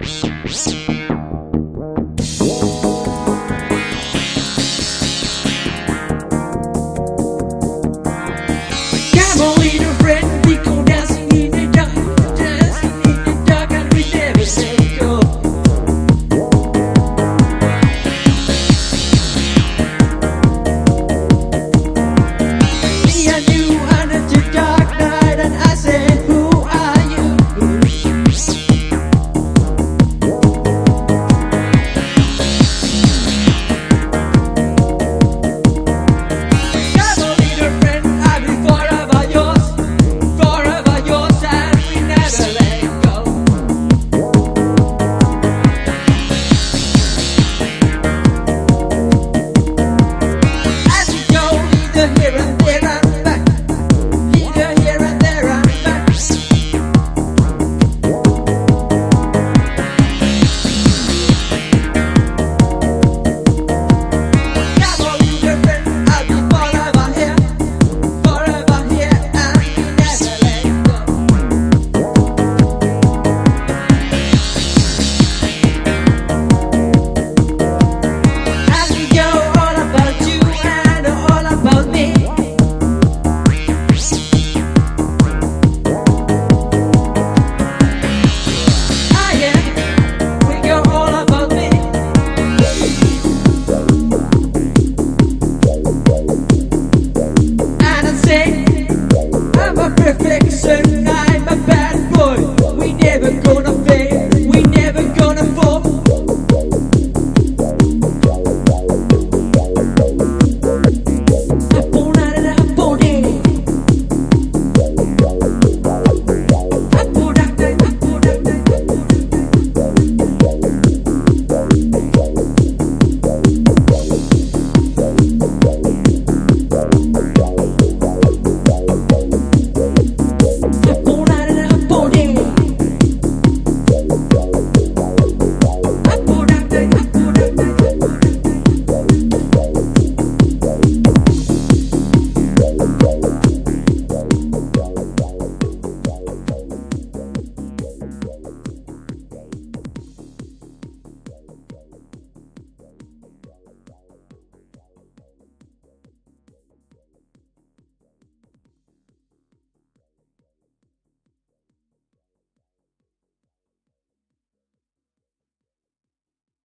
Come on, little friend, we go dancing in the dark, dancing in the dark, and we never let go. Me and you under the dark night, and I said, who are you? Come on, little friend, I'll be forever yours, and we never let go. As we go, neither here and there and back, neither here and there and back. Come on, little friend, I'll be forever here, and we never let go. As we go, all about you and all about me. Ah, yeah, we go all about me. And I say, I'm a perfection.